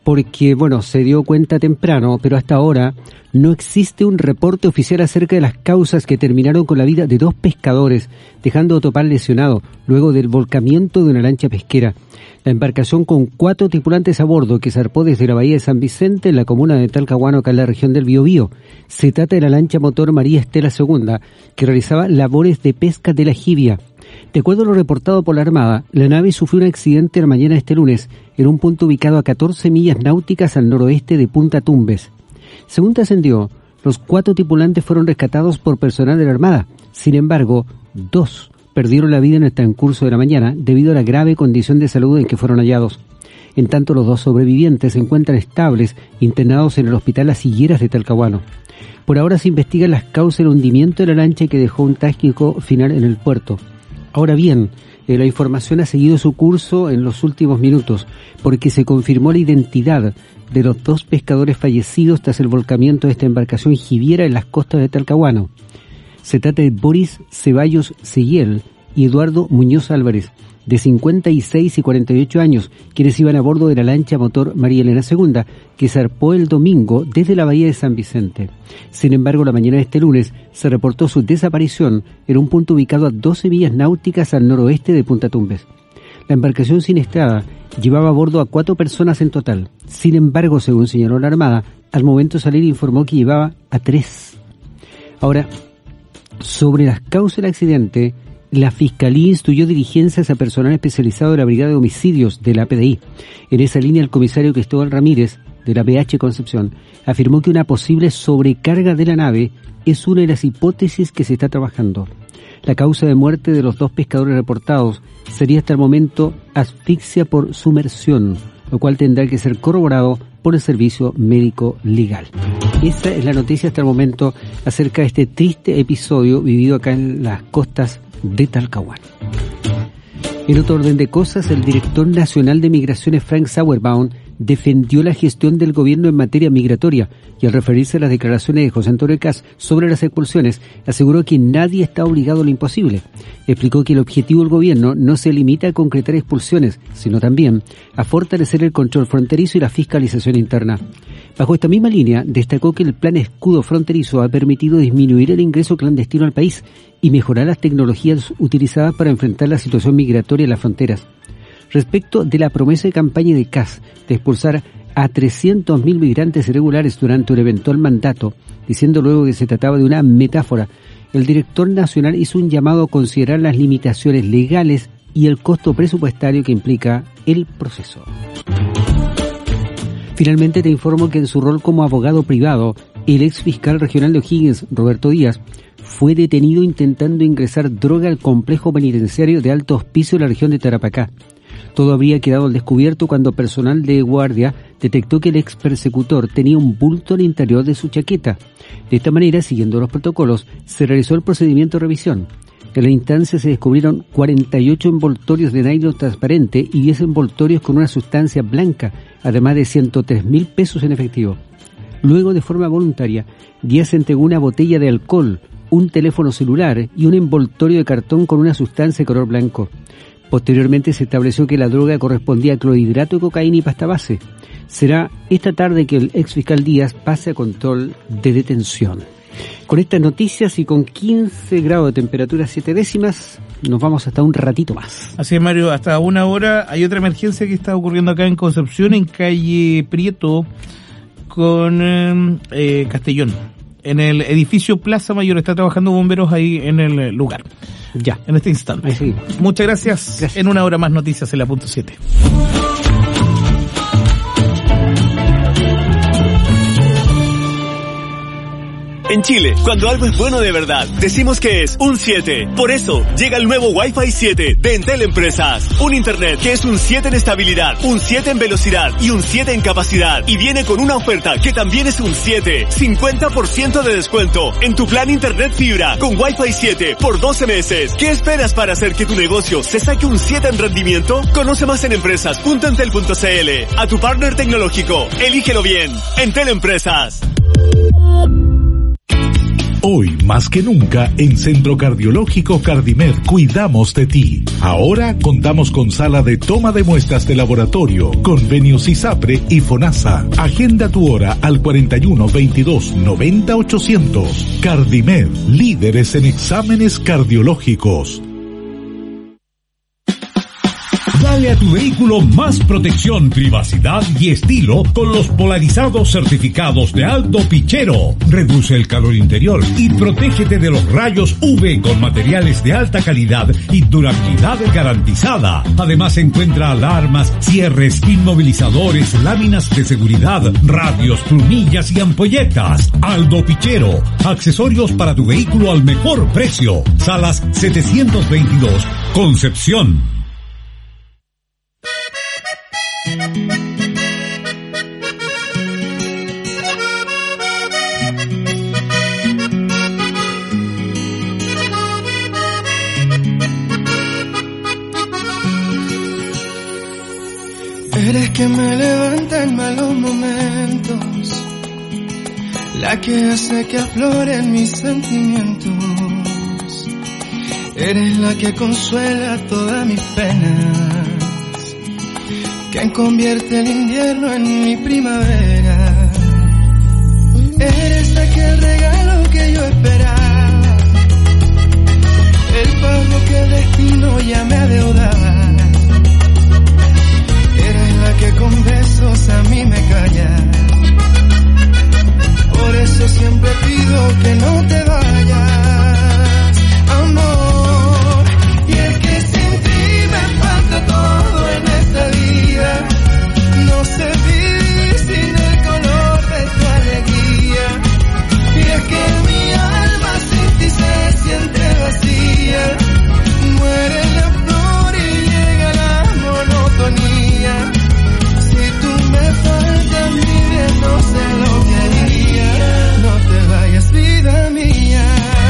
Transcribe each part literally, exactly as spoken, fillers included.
porque, bueno, se dio cuenta temprano, pero hasta ahora no existe un reporte oficial acerca de las causas que terminaron con la vida de dos pescadores, dejando a Topal lesionado luego del volcamiento de una lancha pesquera. La embarcación con cuatro tripulantes a bordo que zarpó desde la bahía de San Vicente en la comuna de Talcahuano, acá en la región del Biobío. Se trata de la lancha motor María Estela segunda, que realizaba labores de pesca de la jibia. De acuerdo a lo reportado por la Armada, la nave sufrió un accidente la mañana de este lunes en un punto ubicado a catorce millas náuticas al noroeste de Punta Tumbes. Según trascendió, los cuatro tripulantes fueron rescatados por personal de la Armada. Sin embargo, dos perdieron la vida en el transcurso de la mañana debido a la grave condición de salud en que fueron hallados. En tanto, los dos sobrevivientes se encuentran estables, internados en el Hospital Las Higueras de Talcahuano. Por ahora se investigan las causas del hundimiento de la lancha que dejó un trágico final en el puerto. Ahora bien, eh, la información ha seguido su curso en los últimos minutos, porque se confirmó la identidad de los dos pescadores fallecidos tras el volcamiento de esta embarcación jibiera en las costas de Talcahuano. Se trata de Boris Ceballos Seguiel y Eduardo Muñoz Álvarez, de cincuenta y seis y cuarenta y ocho años, quienes iban a bordo de la lancha motor María Elena segunda, que zarpó el domingo desde la bahía de San Vicente. Sin embargo, la mañana de este lunes se reportó su desaparición en un punto ubicado a doce millas náuticas al noroeste de Punta Tumbes. La embarcación siniestrada llevaba a bordo a cuatro personas en total. Sin embargo, según señaló la Armada, al momento de salir informó que llevaba a tres. Ahora, sobre las causas del accidente, la Fiscalía instruyó diligencias a personal especializado de la Brigada de Homicidios de la P D I. En esa línea, el comisario Cristóbal Ramírez, de la P H Concepción, afirmó que una posible sobrecarga de la nave es una de las hipótesis que se está trabajando. La causa de muerte de los dos pescadores reportados sería hasta el momento asfixia por sumersión, lo cual tendrá que ser corroborado por el servicio médico legal. Esa es la noticia hasta el momento acerca de este triste episodio vivido acá en las costas de Talcahuano. En otro orden de cosas, el director nacional de Migraciones, Frank Sauerbaum, defendió la gestión del gobierno en materia migratoria y al referirse a las declaraciones de José Antonio Kast sobre las expulsiones, aseguró que nadie está obligado a lo imposible. Explicó que el objetivo del gobierno no se limita a concretar expulsiones, sino también a fortalecer el control fronterizo y la fiscalización interna. Bajo esta misma línea, destacó que el plan escudo fronterizo ha permitido disminuir el ingreso clandestino al país y mejorar las tecnologías utilizadas para enfrentar la situación migratoria en las fronteras. Respecto de la promesa de campaña de Kast de expulsar a trescientos mil migrantes irregulares durante un eventual mandato, diciendo luego que se trataba de una metáfora, el director nacional hizo un llamado a considerar las limitaciones legales y el costo presupuestario que implica el proceso. Finalmente te informo que en su rol como abogado privado, el ex fiscal regional de O'Higgins, Roberto Díaz, fue detenido intentando ingresar droga al complejo penitenciario de Alto Hospicio de la región de Tarapacá. Todo habría quedado al descubierto cuando personal de guardia detectó que el ex persecutor tenía un bulto al interior de su chaqueta. De esta manera, siguiendo los protocolos, se realizó el procedimiento de revisión. En la instancia se descubrieron cuarenta y ocho envoltorios de nylon transparente y diez envoltorios con una sustancia blanca, además de ciento tres mil pesos en efectivo. Luego, de forma voluntaria, Díaz entregó una botella de alcohol, un teléfono celular y un envoltorio de cartón con una sustancia de color blanco. Posteriormente se estableció que la droga correspondía a clorhidrato de cocaína y pasta base. Será esta tarde que el ex fiscal Díaz pase a control de detención. Con estas noticias y con quince grados de temperatura siete décimas, nos vamos hasta un ratito más. Así es, Mario, hasta una hora. Hay otra emergencia que está ocurriendo acá en Concepción, en calle Prieto con eh, Castellón. En el edificio Plaza Mayor está trabajando bomberos ahí en el lugar. Ya. En este instante. Ahí seguimos. Muchas gracias. gracias. En una hora más noticias en la punto siete. En Chile, cuando algo es bueno de verdad, decimos que es un siete. Por eso, llega el nuevo Wi-Fi siete de Entel Empresas. Un internet que es un siete en estabilidad, un siete en velocidad y un siete en capacidad. Y viene con una oferta que también es un siete. cincuenta por ciento de descuento en tu plan internet fibra con Wi-Fi siete por doce meses. ¿Qué esperas para hacer que tu negocio se saque un siete en rendimiento? Conoce más en empresas punto entel punto c l. A tu partner tecnológico, elígelo bien. Entel Empresas. Hoy, más que nunca, en Centro Cardiológico Cardimed cuidamos de ti. Ahora contamos con sala de toma de muestras de laboratorio, convenios ISAPRE y FONASA. Agenda tu hora al cuarenta y uno, veintidós, noventa, ochocientos. Cardimed, líderes en exámenes cardiológicos. Dale a tu vehículo más protección, privacidad y estilo con los polarizados certificados de Aldo Pichero. Reduce el calor interior y protégete de los rayos U V con materiales de alta calidad y durabilidad garantizada. Además encuentra alarmas, cierres, inmovilizadores, láminas de seguridad, radios, plumillas y ampolletas. Aldo Pichero, accesorios para tu vehículo al mejor precio. Salas setecientos veintidós, Concepción. Eres quien me levanta en malos momentos, la que hace que afloren mis sentimientos. Eres la que consuela todas mis penas, quien convierte el invierno en mi primavera. Eres aquel regalo que yo esperaba, el pago que el destino ya me adeudaba. Eres la que con besos a mí me calla, por eso siempre pido que no te vayas, amor. Y es que sin ti me falta todo en esta vida, no sé vivir sin el color de tu alegría. Y es que mi alma sin ti se siente vacía, muere la flor y llega la monotonía. Si tú me faltas, mi bien, no sé lo que haría. No te vayas, vida mía.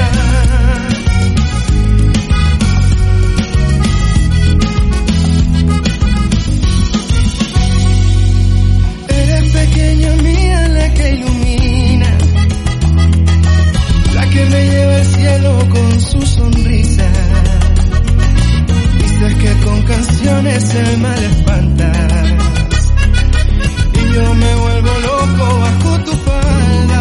Eres pequeña mía, la que ilumina, la que me lleva al cielo con su sonrisa. Dices que con canciones el mal espantas, y yo me vuelvo loco bajo tu falda,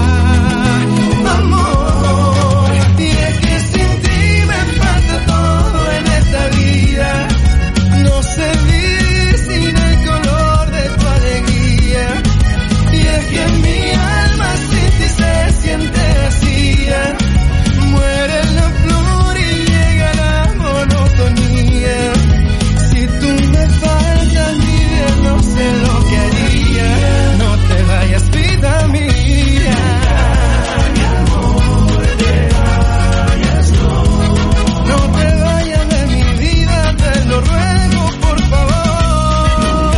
amor. Y es que sin ti me falta todo en esta vida, no sé vivir sin el color de tu alegría. Y es que mi alma sin ti se siente vacía, muere la flor y llega la monotonía. Si tú me faltas, mi bien, no sé lo que haría. No te vayas, vida mía. No te vayas de mi vida, te lo ruego, por favor.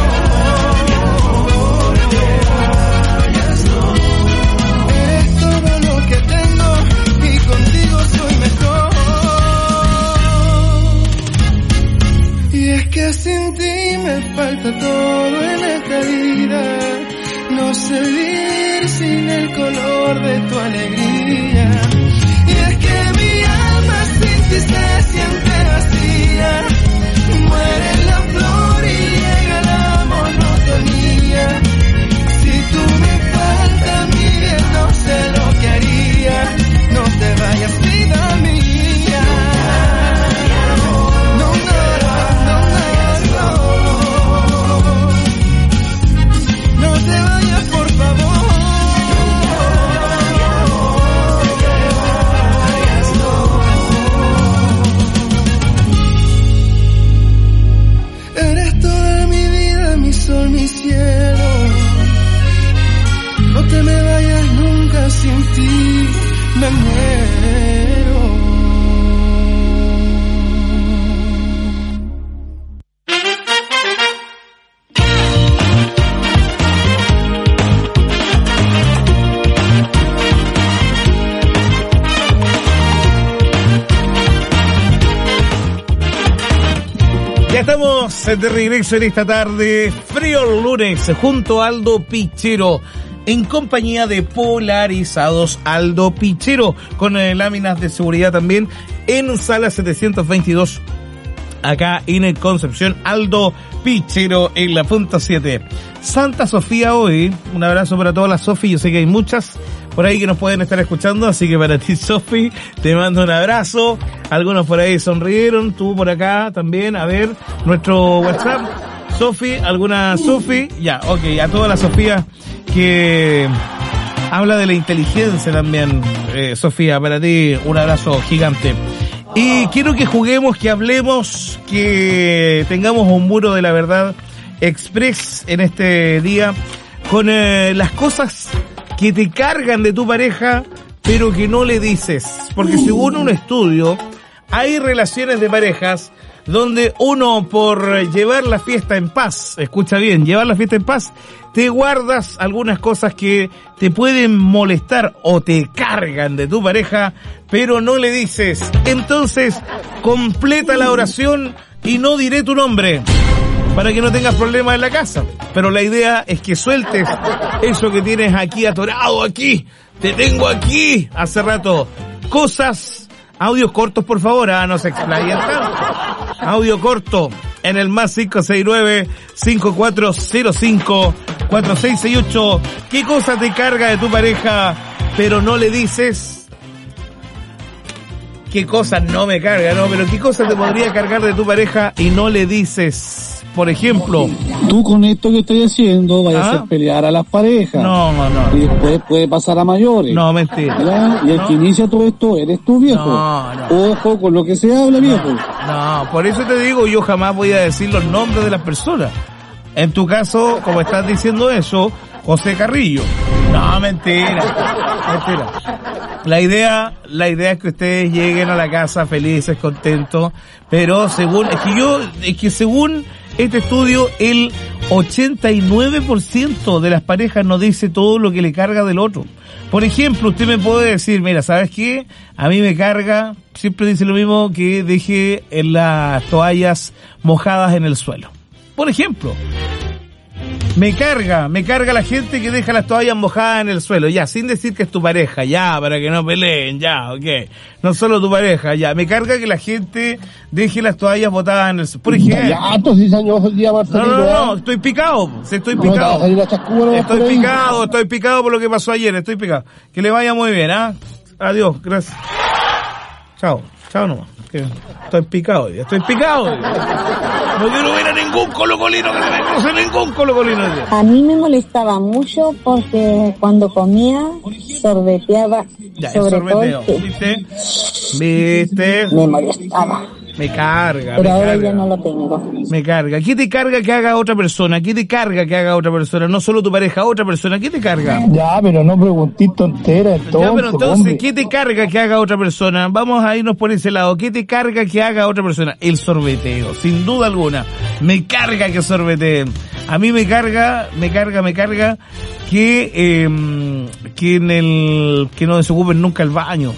Eres todo lo que tengo y contigo soy mejor. Y es que sin ti me falta todo en esta vida, no sé vivir sin el color de tu alegría. Y es que mi alma sin ti se siente vacía, muere la flor y llega la monotonía. Si tú me faltas, mi bien, no sé lo que haría. No te vayas, vida mía. No, no, no, no, no. No te vayas, por favor. Eres toda mi vida, mi sol, mi cielo. No te me vayas nunca, sin ti me muero. Ya estamos de regreso en esta tarde, frío lunes, junto a Aldo Pichero. en compañía de Polarizados Aldo Pichero, con eh, láminas de seguridad también, en sala setecientos veintidós, acá en Concepción. Aldo Pichero en la punta siete. Santa Sofía hoy, un abrazo para todas las Sofi, yo sé que hay muchas por ahí que nos pueden estar escuchando, así que para ti, Sofi, te mando un abrazo. Algunos por ahí sonrieron, tú por acá también. A ver, nuestro WhatsApp, Sofi, ¿alguna Sofi? Ya, ok, a todas las Sofías que habla de la inteligencia también, eh, Sofía, para ti un abrazo gigante. Y quiero que juguemos, que hablemos, que tengamos un muro de la verdad express en este día con eh, las cosas que te cargan de tu pareja, pero que no le dices. Porque según un estudio, hay relaciones de parejas donde uno, por llevar la fiesta en paz, escucha bien, llevar la fiesta en paz, te guardas algunas cosas que te pueden molestar o te cargan de tu pareja, pero no le dices. Entonces, completa la oración y no diré tu nombre, para que no tengas problemas en la casa. Pero la idea es que sueltes eso que tienes aquí atorado, aquí, te tengo aquí hace rato. Cosas, audios cortos por favor, ah, no se explayen tanto. Audio corto en el más cinco seis nueve, cinco cuatro cero cinco, cuatro seis seis ocho. ¿Qué cosa te carga de tu pareja, pero no le dices? ¿Qué cosa no me carga, no? Pero ¿qué cosa te podría cargar de tu pareja y no le dices? Por ejemplo, tú con esto que estoy haciendo vayas ¿Ah? a hacer pelear a las parejas. No, no, no. Y después puede pasar a mayores. No, mentira. ¿Verdad? Y el no. que inicia todo esto eres tú, viejo. No, no. Ojo con lo que se habla, viejo. No, por eso te digo, yo jamás voy a decir los nombres de las personas. En tu caso, como estás diciendo eso, José Carrillo. No, mentira. Mentira. La idea, la idea es que ustedes lleguen a la casa felices, contentos, pero según, es que yo, es que según este estudio, el ochenta y nueve por ciento de las parejas no dice todo lo que le carga del otro. Por ejemplo, usted me puede decir, mira, ¿sabes qué? A mí me carga, siempre dice lo mismo, que deje en las toallas mojadas en el suelo. Por ejemplo, me carga, me carga la gente que deja las toallas mojadas en el suelo, ya, sin decir que es tu pareja, ya, para que no peleen, ya, ok. No solo tu pareja, ya. Me carga que la gente deje las toallas botadas en el suelo. Por ejemplo. Ya, entonces años el día No, no, no, estoy picado, estoy picado. Estoy picado, estoy picado por lo que pasó ayer, estoy picado. Que le vaya muy bien, ¿ah? Adiós, gracias. Chao, chao nomás. Que estoy picado, estoy picado. No quiero ver a ningún colocolino que se me cruce, ningún colocolino. A mí me molestaba mucho porque cuando comía sorbeteaba, ya, sobre el sorbeteo, todo, ¿viste? ¿Viste? Me molestaba. Me carga, pero me ahora carga. ya no lo tengo. Me carga. ¿Qué te carga que haga otra persona? ¿Qué te carga que haga otra persona? No solo tu pareja, otra persona. ¿Qué te carga? Ya, pero no preguntís tontera, entonces, ya, pero entonces, hombre. ¿qué te carga que haga otra persona? Vamos a irnos por ese lado. ¿Qué te carga que haga otra persona? El sorbeteo, sin duda alguna. Me carga que sorbeteen. A mí me carga, me carga, me carga que, eh, que en el, que no desocupen nunca el baño.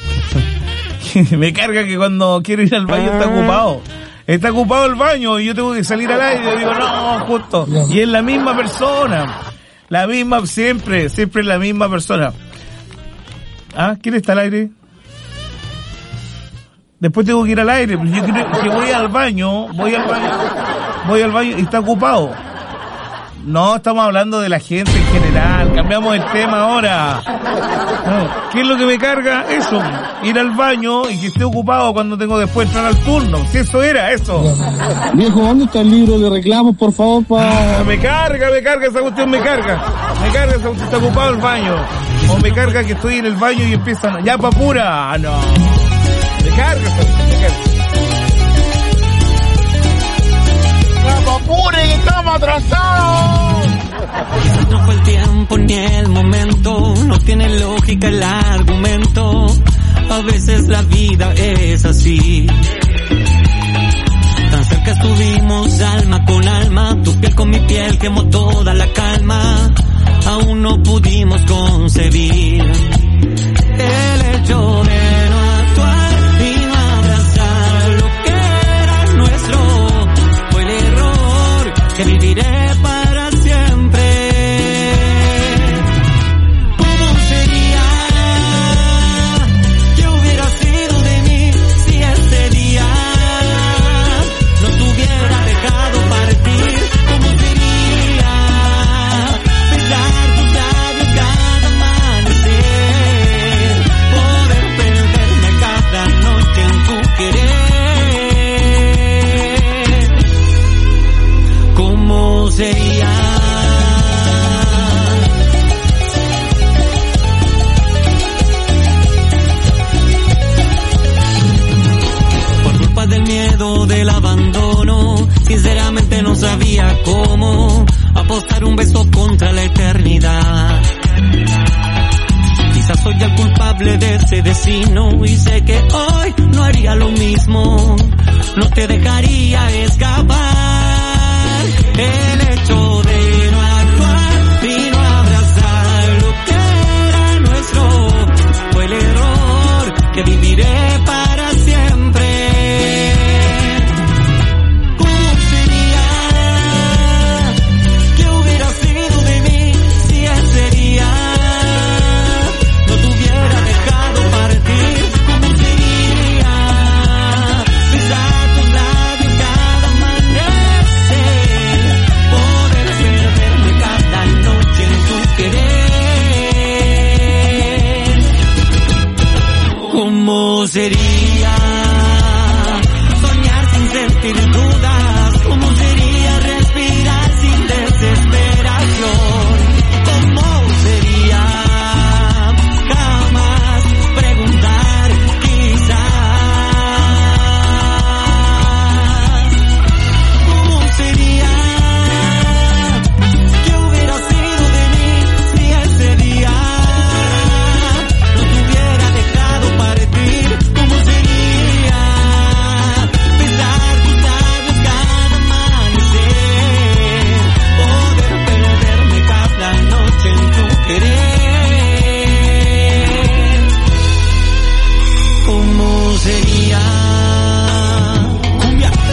Me carga que cuando quiero ir al baño está ocupado. Está ocupado el baño y yo tengo que salir al aire. Y digo, no, justo. Y es la misma persona. La misma, siempre, siempre es la misma persona. ¿Ah? ¿Quién está al aire? Después tengo que ir al aire. Pero yo creo que voy al baño, voy al baño, voy al baño y está ocupado. No, estamos hablando de la gente en general. Cambiamos el tema ahora. No, ¿qué es lo que me carga? Eso, ir al baño y que esté ocupado cuando tengo después entrar al turno. Si eso era, eso. Viejo, ¿dónde está el libro de reclamos, por favor, pa... Ah, me carga, me carga esa cuestión, me carga. Me carga esa cuestión, está ocupado el baño. O me carga que estoy en el baño y empiezan, ya pa' pura. Ah, no. Me carga esa cuestión, me carga. ¡Apure, que estamos atrasados! No fue el tiempo ni el momento, no tiene lógica el argumento. A veces la vida es así. Tan cerca estuvimos alma con alma, tu piel con mi piel quemó toda la calma. Aún no pudimos concebir el hecho de no actuar y no abrazar lo que era nuestro. Fue el error que viviré para siempre. soy el culpable de ese destino y sé que hoy no haría lo mismo. No te dejaría escapar. El hecho de no actuar y no abrazar lo que era nuestro fue el error que viviré para siempre. ¿Cómo sería? ¿Qué hubiera sido de mí si ese día no te hubiera dejado partir? ¿Cómo sería? Besar tus labios cada amanecer, poder perderme cada noche en tu querer. ¿Cómo sería soñar sin sentir dudas? ¿Cómo sería respirar sin desesperación? ¿Cómo sería jamás preguntar quizás? ¿Cómo sería? ¿Qué hubiera sido de mí si ese día no te hubiera dejado partir? ¿Cómo sería besar tus labios cada amanecer, poder perderme cada noche en tu querer? ¿Cómo sería? Cumbia.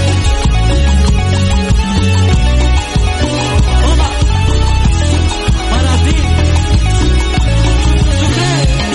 Toma. Para ti. Sucre.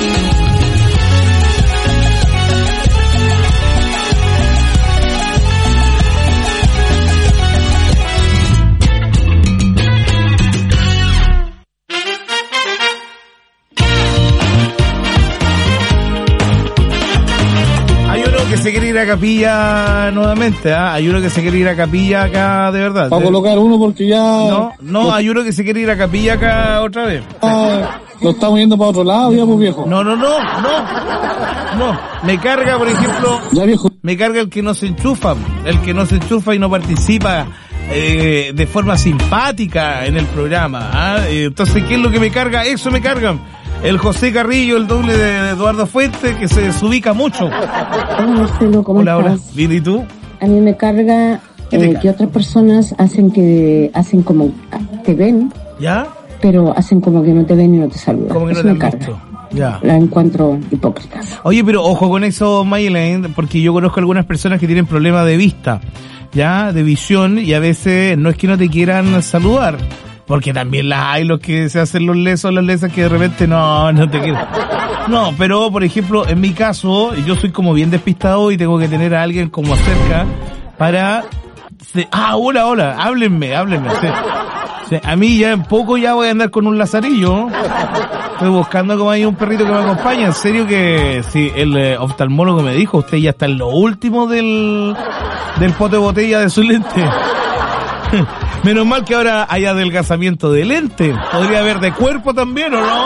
Hay uno que se quiere ir a capilla nuevamente, ¿ah? Hay uno que se quiere ir a capilla acá de verdad. Para colocar uno porque ya... No, no, hay uno que se quiere ir a capilla acá otra vez. Ah, lo estamos yendo para otro lado ya, pues viejo. No, no, no, no. No, me carga, por ejemplo, Ya viejo. me carga el que no se enchufa, el que no se enchufa y no participa eh, de forma simpática en el programa, ¿ah? Eh, Entonces, ¿qué es lo que me carga? Eso me carga. El José Carrillo, el doble de Eduardo Fuentes, que se desubica mucho. Hola Marcelo, ¿cómo Hola, hola. estás? Bien, ¿y tú? A mí me carga ¿Qué te eh, carga? que otras personas hacen que hacen como te ven, ¿Ya? pero hacen como que no te ven y no te saludan. Como que no Eso te me han carga. visto. Ya. La encuentro hipócritas. Oye, pero ojo con eso, Mayelene, porque yo conozco algunas personas que tienen problemas de vista, ya, de visión, y a veces no es que no te quieran saludar, porque también las hay los que se hacen los lesos, las lesas que de repente no, no te quieren. No, pero por ejemplo, en mi caso, yo soy como bien despistado y tengo que tener a alguien como cerca para... Ah, hola, hola, háblenme, háblenme. Sí. Sí, a mí ya en poco ya voy a andar con un lazarillo. Estoy buscando como hay un perrito que me acompaña. En serio que sí, el eh, oftalmólogo me dijo, usted ya está en lo último del, del pote de botella de su lente. Menos mal que ahora hay adelgazamiento de lente. Podría haber de cuerpo también, ¿o no?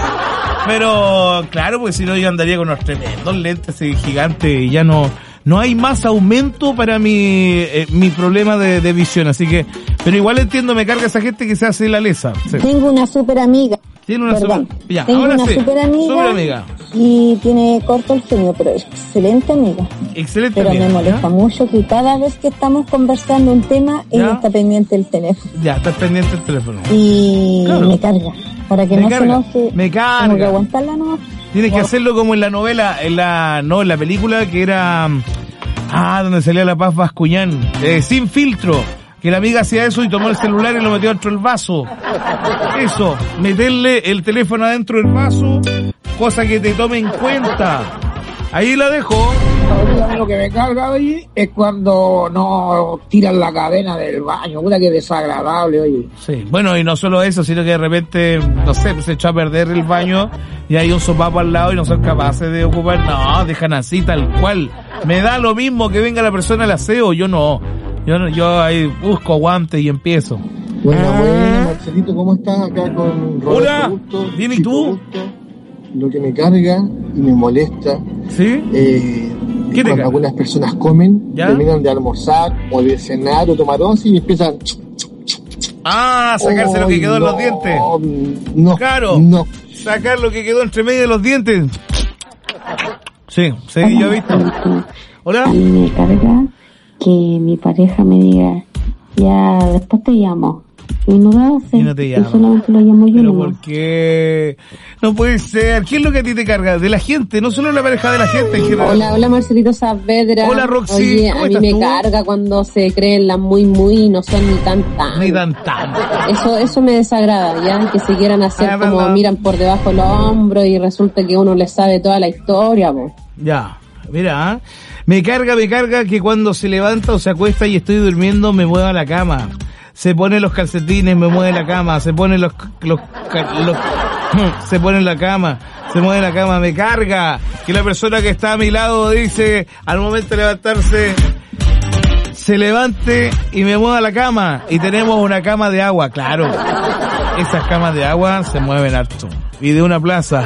Pero claro, pues si no yo andaría con unos tremendos lentes gigantes y ya no... No hay más aumento para mi eh, mi problema de, de visión, así que... Pero igual entiendo, me carga esa gente que se hace la lesa. Sí. Tengo una super amiga. Tiene una Perdón. super... Ya, Tengo ahora una sí. super amiga, Super amiga. y tiene corto el sueño, pero es excelente amiga. Excelente Pero amiga. me molesta ¿Ya? mucho que cada vez que estamos conversando un tema, ella ¿Ya? está pendiente del teléfono. Ya, estás pendiente del teléfono. Y Claro. me carga. Para que Me no carga. se enoje, Me carga. tengo que aguantarla nomás. Tienes que Wow. hacerlo como en la novela, en la... No, en la película que era... Ah, donde salía la Paz Bascuñán. Eh, Sin Filtro. Que la amiga hacía eso y tomó el celular y lo metió dentro del vaso. Eso, meterle el teléfono adentro del vaso, cosa que te tome en cuenta. Ahí la dejo. Oye, lo que me carga ahí es cuando no tiran la cadena del baño, puta que desagradable, oye. Sí, bueno, y no solo eso, sino que de repente, no sé, se echó a perder el baño y hay un sopapo al lado y no son capaces de ocupar. No, dejan así tal cual. Me da lo mismo que venga la persona al aseo, yo no. Yo no, yo ahí busco guantes y empiezo. Bueno, bueno, Marcelito, ¿cómo estás? Acá con Roberto Hola, Augusto, bien, ¿y Chico tú? Augusto. Lo que me carga y me molesta, ¿sí? Eh, ¿Qué te cuando carga? algunas personas comen, ¿Ya? terminan de almorzar o de cenar o tomar once y empiezan Ah, sacarse oh, lo que quedó en no, los dientes. No, claro. No. Sacar lo que quedó entre medio de los dientes. Sí, sí, yo he visto. Hola. A mí me carga que mi pareja me diga, ya, después te llamo. Y no lo hace. Y no te llamo. Y solamente lo llamo yo. Pero nomás. ¿por qué? No puede ser. ¿Qué es lo que a ti te carga? De la gente, no solo la pareja, de la gente en general. Hola, hola Marcelito Saavedra. Hola Roxy. Oye, a mí me tú? carga cuando se creen las muy muy y no son ni tan tan. Ni tan tan. Eso, eso me desagrada, ya, que se quieran hacer ah, como verdad. Miran por debajo los hombros y resulta que uno les sabe toda la historia, po. Ya, mira, ¿eh? Me carga, me carga que cuando se levanta o se acuesta y estoy durmiendo me mueva la cama. Se pone los calcetines, me mueve la cama, se pone los, los, los, se pone en la cama, se mueve la cama, me carga que la persona que está a mi lado dice, al momento de levantarse, se levante y me mueva la cama, y tenemos una cama de agua, claro, esas camas de agua se mueven harto, y de una plaza.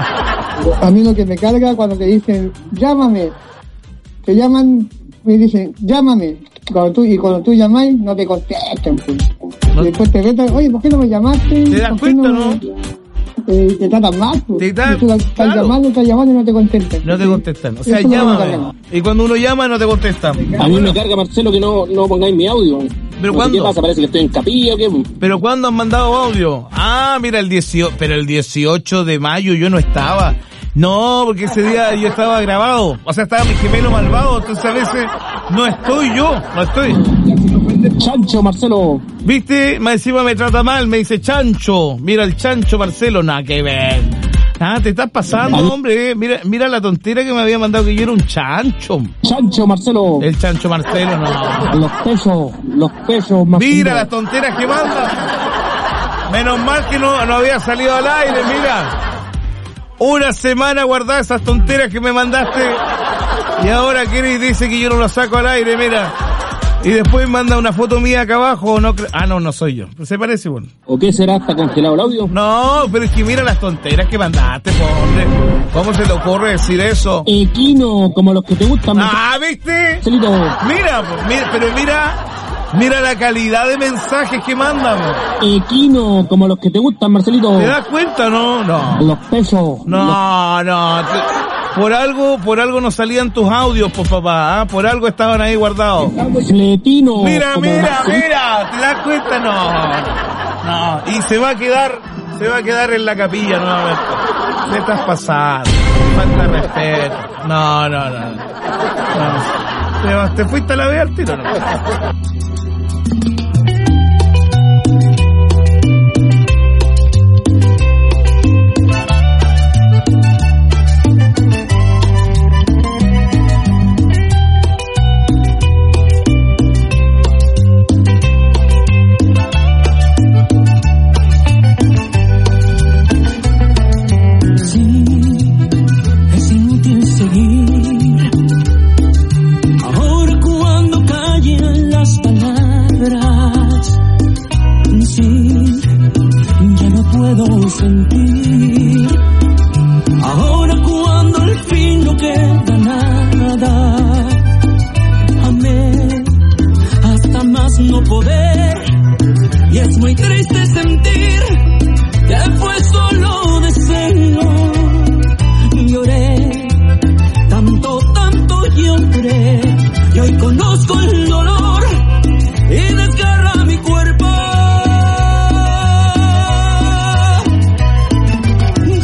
A mí lo que me carga cuando te dicen, llámame, te llaman, me dicen, llámame. Cuando tú, y cuando tú llamáis, no te contestan. Pues. ¿No? Y después te retan, oye, ¿por qué no me llamaste? ¿Te das cuenta, no? no? Eh, te tratan mal. Pues. Te dan, y tú estás claro. llamando, estás llamando y no te contestan. No te contestan. O sea, eso llámame. Y cuando uno llama, no te contestan. A mí me carga, Marcelo, que no, no pongáis mi audio. ¿Pero no cuándo? ¿Qué pasa? Parece que estoy en capilla o qué. ¿Pero cuándo han mandado audio? Ah, mira, el dieciocho, pero el dieciocho de mayo yo no estaba. No, porque ese día yo estaba grabado. O sea, estaba mi gemelo malvado. Entonces a veces no estoy yo. No estoy. Chancho, Marcelo. ¿Viste? Más encima me trata mal. Me dice Chancho. Mira el Chancho, Marcelo. Nada que ver. Ah, te estás pasando, hombre. Mira, mira la tontera que me había mandado, que yo era un chancho. Chancho, Marcelo. El Chancho Marcelo, no. Los pesos, los pesos, Marcelo. Mira las tonteras que manda. Menos mal que no, no había salido al aire, mira. Una semana guardada esas tonteras que me mandaste y ahora quieres dice que yo no lo saco al aire, mira. Y después manda una foto mía acá abajo. No cre- ah, no, no soy yo. Se parece, bueno. ¿O qué será? ¿Está congelado el audio? No, pero es que mira las tonteras que mandaste, pobre. ¿Cómo se te ocurre decir eso? Equino, como los que te gustan. Ah, ¿viste? Celito. Mira, mira, pero mira... Mira la calidad de mensajes que mandan. Equino, como los que te gustan, Marcelito. ¿Te das cuenta, no? No. Los pesos. No, los... no. Por algo, por algo no salían tus audios, pues papá, ¿eh? Por algo estaban ahí guardados. Fletino. Mira, mira, mira. ¿Te das cuenta? No. No. Y se va a quedar, se va a quedar en la capilla nuevamente. Te estás pasando. Falta respeto. No, no, no. no. ¿Te, te fuiste a la vez al tiro, no? Sentir ahora cuando al fin no queda nada, amé hasta más no poder, y es muy triste sentir que fue solo deseo. Lloré tanto, tanto lloré, y hoy conozco el dolor y desgarra mi cuerpo.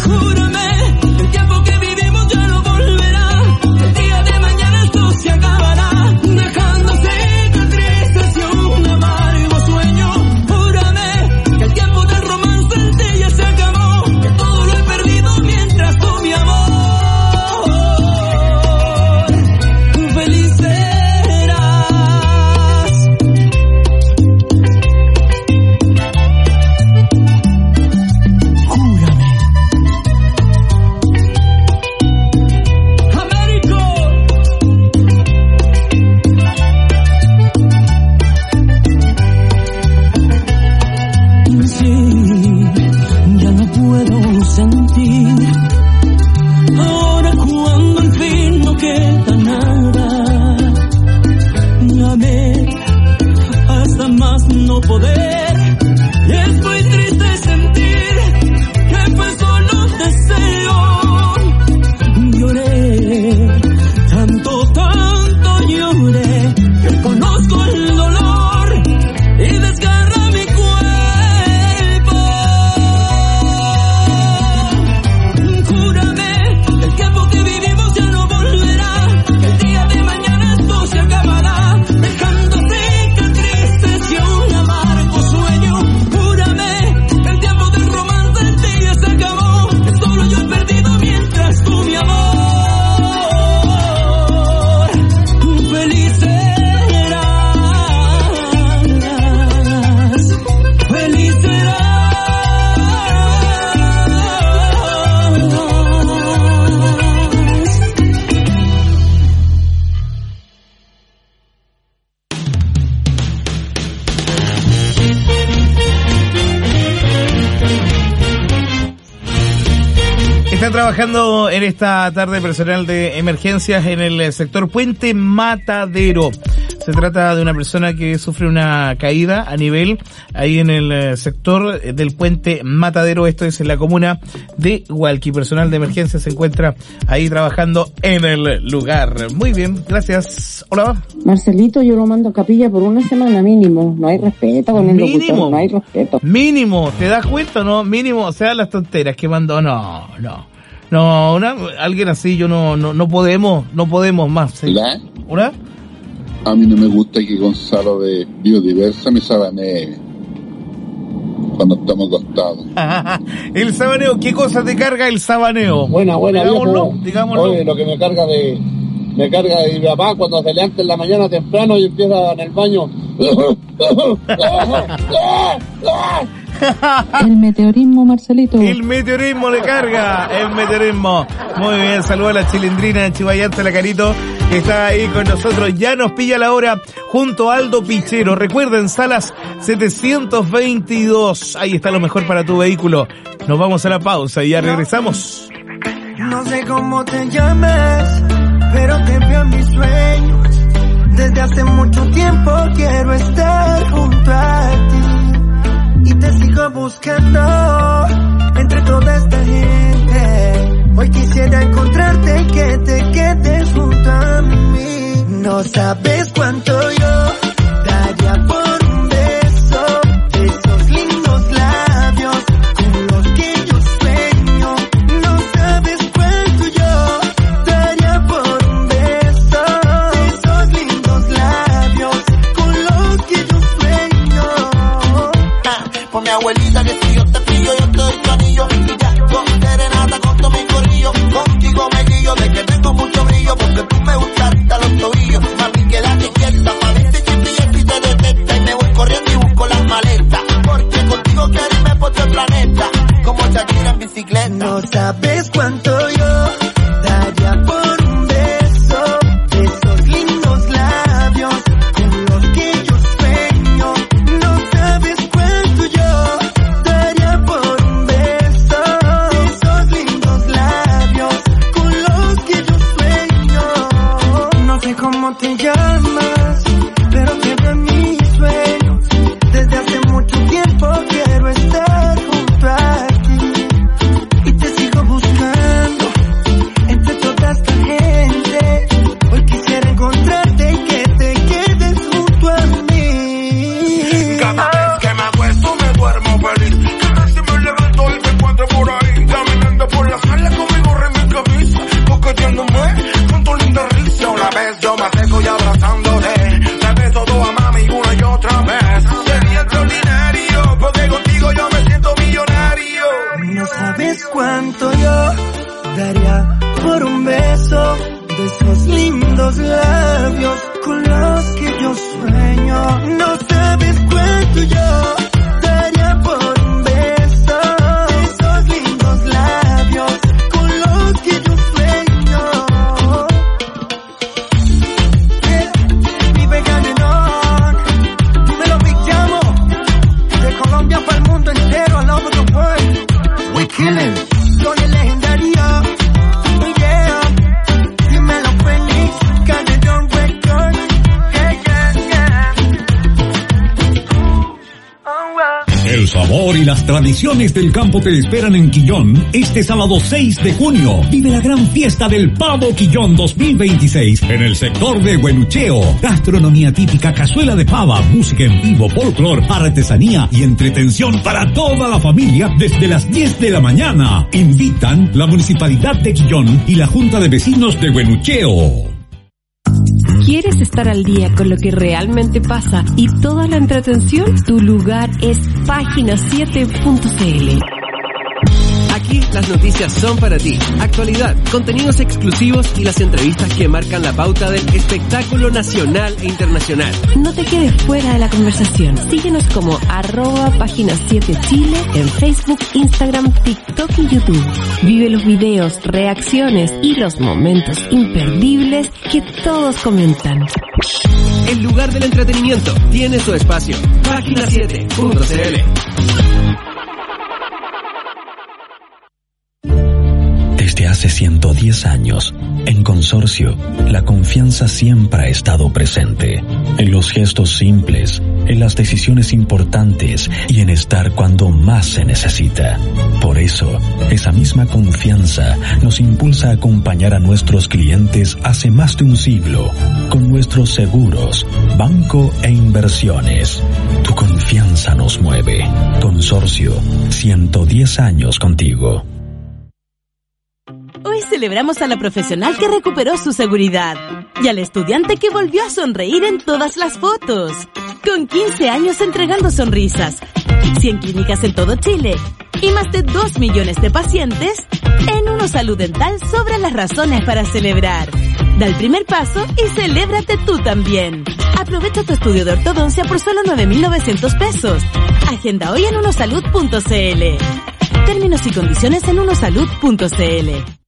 Está trabajando en esta tarde personal de emergencias en el sector Puente Matadero. Se trata de una persona que sufre una caída a nivel ahí en el sector del Puente Matadero. Esto es en la comuna de Hualqui. Personal de emergencia se encuentra ahí trabajando en el lugar. Muy bien, gracias. Hola. Marcelito, yo lo mando a capilla por una semana mínimo. No hay respeto con el Mínimo. locutor, no hay respeto. Mínimo, ¿te das cuenta o no? Mínimo, o sea, las tonteras que mandó. No, no. No, una, alguien así yo no, no, no podemos, no podemos más. ¿Sí? ¿Hola? ¿Hola? A mí no me gusta que Gonzalo de Biodiversa me sabanee cuando estamos acostados. El sabaneo, ¿qué cosa te carga el sabaneo? Buena, buena, digámoslo, viejo. digámoslo. Oye, lo que me carga de me carga de mi papá cuando se levanta en la mañana temprano y empieza en el baño. El meteorismo, Marcelito. El meteorismo le carga, el meteorismo. Muy bien, saludos a la chilindrina de Chihuayante, la Carito, que está ahí con nosotros. Ya nos pilla la hora junto a Aldo Pichero. Recuerden, Salas setecientos veintidós. Ahí está lo mejor para tu vehículo. Nos vamos a la pausa y ya regresamos. No sé cómo te llamas, pero te veo en mis sueños. Desde hace mucho tiempo quiero estar junto a ti y te sigo buscando entre toda esta gente. Hoy quisiera encontrarte y que te quedes junto a mí. No sabes cuánto yo daría por un beso de esos lindos labios con los que yo sueño. No sabes cuánto yo daría por un beso de esos lindos labios con los que yo sueño. Ah, por mi abuelita que si yo te pillo yo te doy tu anillo y ya con serenata con todo mi corillo. Contigo me guío de que tengo mucho brillo porque tú me gustas hasta los tobillos. Mami, que la quieta pa' verte chipillas y te detecta y me voy corriendo y busco las maletas porque contigo quiero irme por todo el planeta como Shakira en bicicleta. No sabes cuánto yo daría por un beso de esos lindos labios con los que yo sueño. No sabes cuánto yo daría por un beso de esos lindos labios con los que yo sueño. No sé cómo te llamas, pero te veo en mis sueños. Desde hace mucho tiempo quiero estar junto a ti y te sigo buscando entre toda esta gente. Hoy quisiera encontrarte y que te quedes junto a mí. Cada vez que me acuesto me duermo feliz. Cada vez que me levanto y te encuentro por ahí caminando por la sala con mi gorra en mi camisa, coqueteándome con tu linda risa. Una vez yo me acerco y abrazándote te beso toda mami una y otra vez. Sería extraordinario porque contigo yo me siento millonario. No sabes cuánto yo daría por un beso de esos lindos labios con los que yo sueño. No sabes cuánto yo daría por un beso de esos lindos labios con los que yo sueño. Yeah, mi veganenón, dímelo Big Llamo, de Colombia para el mundo entero, all over the world. We killing. Soy el legendario, oh yeah. Dímelo Phoenix, Calderón Records, yeah, yeah, yeah. Oh, wow. El sabor y las tradiciones del campo te esperan en Quillón este sábado seis de junio. Vive la gran fiesta del Pavo Quillón dos mil veintiséis en el sector de Huenucheo. Gastronomía típica, cazuela de pava, música en vivo, folclor, artesanía y entretención para toda la familia desde las diez de la mañana. Invitan la Municipalidad de Quillón y la Junta de Vecinos de Huenucheo. ¿Quieres estar al día con lo que realmente pasa y toda la entretención? Tu lugar es página siete punto c l. Aquí las noticias son para ti. Actualidad, contenidos exclusivos y las entrevistas que marcan la pauta del espectáculo nacional e internacional. No te quedes fuera de la conversación. Síguenos como arroba página siete Chile en Facebook, Instagram, TikTok y YouTube. Vive los videos, reacciones y los momentos imperdibles que todos comentan. El lugar del entretenimiento tiene su espacio. página siete punto c l. hace ciento diez años, en Consorcio, la confianza siempre ha estado presente, en los gestos simples, en las decisiones importantes y en estar cuando más se necesita. Por eso, esa misma confianza nos impulsa a acompañar a nuestros clientes hace más de un siglo, con nuestros seguros, banco e inversiones. Tu confianza nos mueve. Consorcio, ciento diez años contigo. Hoy celebramos a la profesional que recuperó su seguridad y al estudiante que volvió a sonreír en todas las fotos. Con quince años entregando sonrisas, cien clínicas en todo Chile y más de dos millones de pacientes, en Unosalud Dental sobran las razones para celebrar. Da el primer paso y celébrate tú también. Aprovecha tu estudio de ortodoncia por solo nueve mil novecientos pesos. Agenda hoy en unosalud punto cl. Términos y condiciones en unosalud punto cl.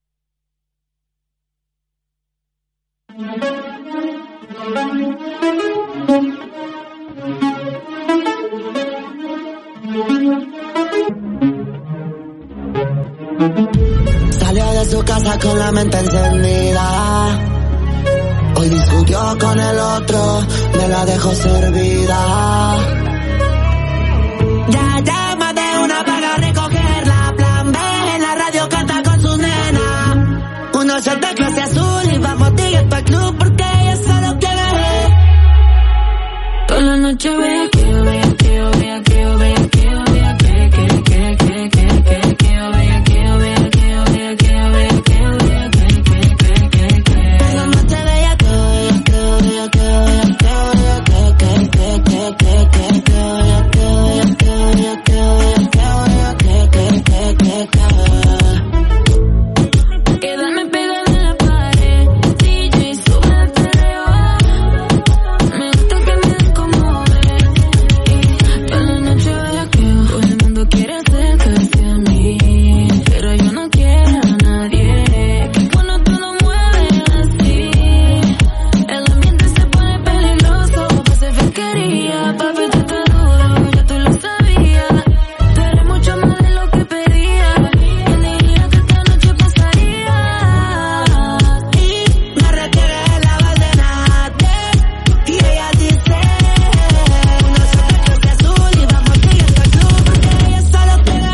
Salió de su casa con la mente encendida. Hoy discutió con el otro, me la dejó servida. Ya llama de una para recogerla. Plan B en la radio canta con su nena. Uno shot de clase azul y vamos tigres pa'l club porque ella solo quiere. Toda la noche vea que yo vea que yo vea que yo vea que yo vea que que que que que que que yo vea que yo vea que yo vea que yo vea que yo vea que que que que que. Toda la noche vea que yo vea que yo vea que yo vea que yo vea que que que que que que yo vea que yo vea que yo vea que yo vea que yo vea que que que que que. Quédame pegada en la pared, D J sube el perreo. Me gusta que me den como ven. Toda la noche vaya que todo el mundo quiere acercarse a mí, pero yo no quiero a nadie. Que cuando tú no mueves así, el ambiente se pone peligroso. Pase fiscalía, papi, tú estás duro, ya tú lo sabías. Tú eres mucho más de lo que pedía. ¿Quién diría que esta noche pasaría? Y me requiere la valdenate. Y ella dice, uno se te clase azul y vamos tigres pa'l club porque ella solo quiere.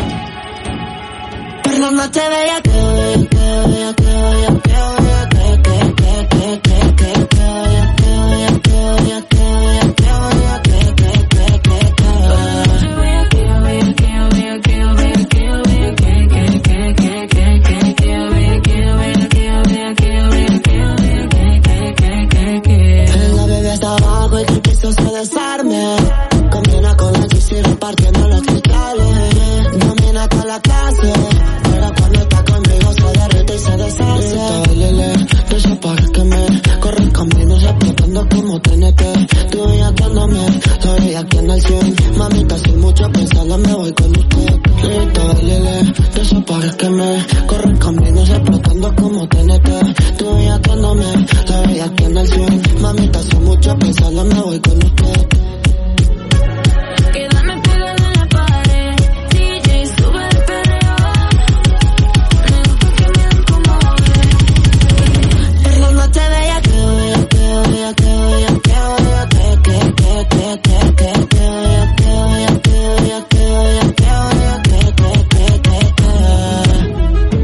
Por la noche bella que vea, que vea, que vea, que vea, que que que que que que que vea, que vea, que vea, que vea, que vea, que que que que que. Por la noche bella que yo vea, que yo vea, que yo vea, que yo vea, que que que que que que que yo vea, que yo vea, que yo vea, que yo vea, que yo vea, que que que que que. La bebé está abajo y que el piso se desarme. Combina con la G C repartiendo los cristales. Domina toda la clase, pero cuando está conmigo se derrite y se deshace. Lele, de esos pares que me corren caminos explotando como T N T. Tú bellaqueándome, estoy bellaqueando al cien. Mamita, sin mucho pensarla me voy con usted. Lele, de esos pares que me corren caminos explotando como T N T. Tú bellaqueándome, estoy bellaqueando al cien. Mamita, sin mucho pensarla me voy con usted. Quédame pegada en la pared, D J sube el perreo. Me gusta que me den como ven. Por la noche bella que yo vea, que yo vea, que yo vea, que yo vea, que que que que que que que yo vea, que yo vea, que yo vea, que yo vea, que yo vea, que que que que que.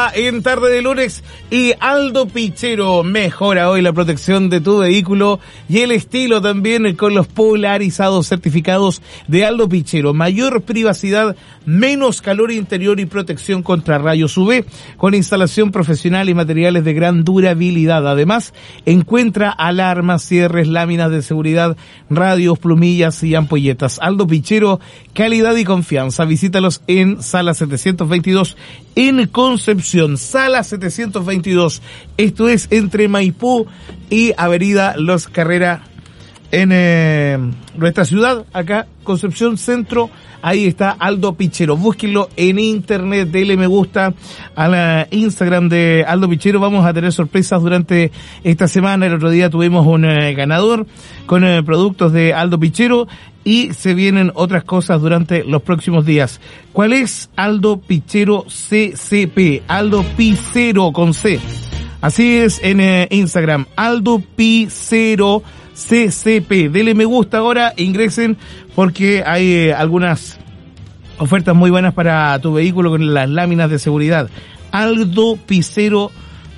vuelta en tarde de lunes y Aldo Pichero mejora hoy la protección de tu vehículo y el estilo también con los polarizados certificados de Aldo Pichero. Mayor privacidad, menos calor interior y protección contra rayos U V con instalación profesional y materiales de gran durabilidad. Además, encuentra alarmas, cierres, láminas de seguridad, radios, plumillas y ampolletas. Aldo Pichero, calidad y confianza. Visítalos en Sala setecientos veintidós en Concepción. Sala setecientos veintidós. Esto es entre Maipú y Avenida Los Carrera en eh, nuestra ciudad, acá, Concepción Centro. Ahí está Aldo Pichero. Búsquenlo en internet, denle me gusta a la Instagram de Aldo Pichero. Vamos a tener sorpresas durante esta semana. El otro día tuvimos un eh, ganador con eh, productos de Aldo Pichero y se vienen otras cosas durante los próximos días. ¿Cuál es? Aldo Pichero C C P. Aldo Pichero con C. Así es en eh, Instagram. Aldo Pichero C C P. Denle me gusta ahora, ingresen porque hay eh, algunas ofertas muy buenas para tu vehículo con las láminas de seguridad. Aldo Pichero